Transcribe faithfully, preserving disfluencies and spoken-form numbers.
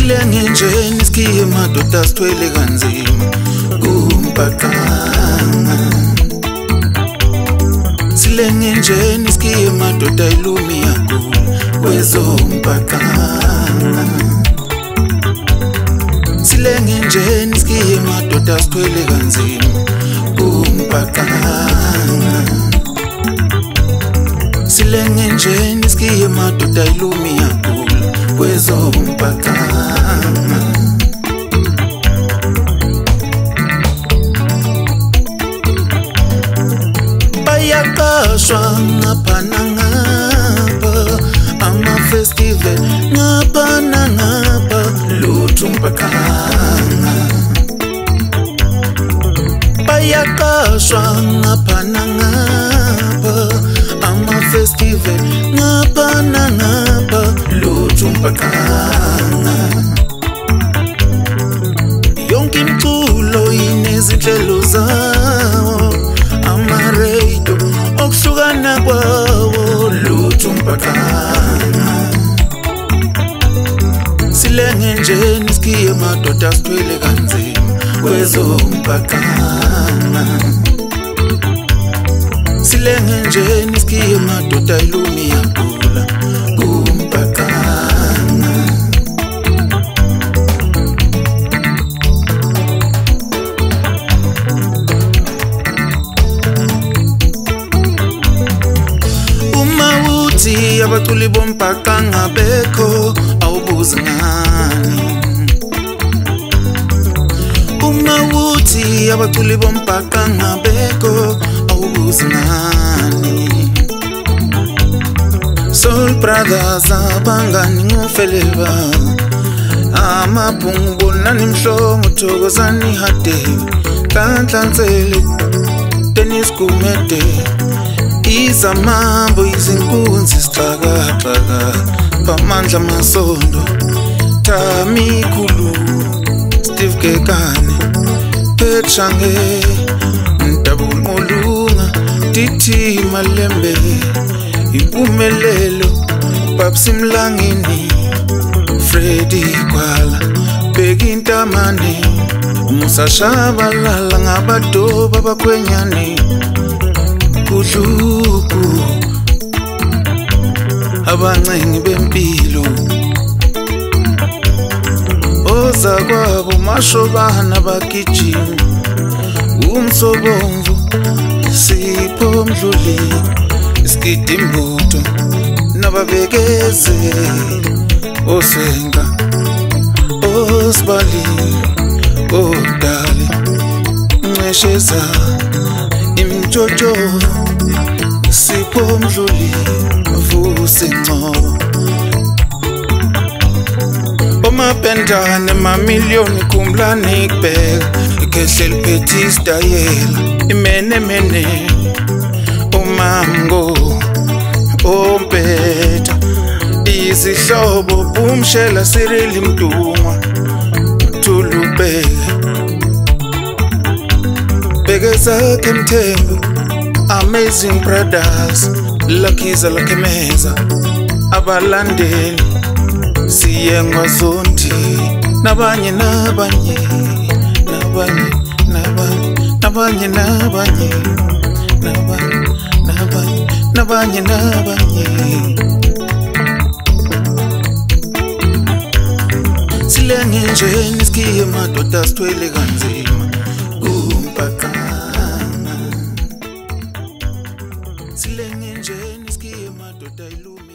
Silenge nje nisikie madoda sithwele kanzima kumpaqanga. Silenge nje nisikie madoda ilumi yakula kwezompaqanga. Silenge nje nisikie madoda sithwele kanzima kumpaqanga. Silenge nje nisikie madoda ilumi yakula kwezompaqanga. Bayaqashwa ngapha nangapha, ama-festival ngapha nangapha, lutho umpaqanga. Bayaqashwa ngapha nangapha, ama-festival ngapha nangapha, lutho umpaqanga. Yonke imculo inezinhlelo zawo, ama-radio okuhlukana kwawo, lutho umpaqanga. Silenge nje nisikie madoda sithwele kanzima kwezompaqanga. Silenge nje nisikie madoda ilumi yakula kumpaqanga. Umawuthi abaculi bompaqanga bekho awubuza ngani. Umawuthi abaculi bompaqanga bekho awubuza ngani. Soul Brothers abangani ngofeleba, amabhungu nani mhlongo Thokozani Hadebe, Nhlanhlantsele Dennis Gumede, izamambo izinkunzi sixakaxaka, Phamandla Masondo, Thami Khulu, Steve Kekane, Petshange, Ntabul Molunga, Titi Malembe, Impumelelo, Babsi Mlangeni, Freddy Kwala, Bheki Ntamane, Musa Shabalala ngabadoba bakwenyane, Kudluku abancengi bempilo, ozakwabo Mashobana bagijima, uMsobomvu Sipho Mdluli, Iskidi Mbuto nababekeze, Osenga Osbali Odali Nqesheza Imjojo Sipho Mdluli Vusi Ngcobo, omapendane mamiliyoni kumlani kubheka, Ikhehleli Phethi Stayela imene mene, uMamgo Ompetha izihlobo Bumshela Cyril Mdungwa, Thulubheke Bhekezakhe Mthembu, Amazing Brothers, Lakhiza Lakhemeza, abalandeli Siyengwa Zondi, nabanye nabanye nabanye nabanye nabanye nabanye nabanye nabanye nabanye nabanye. Silenge nje nisikie madoda sithwele kanzima kumpaqanga. Silenge nje nisikie madoda ilumi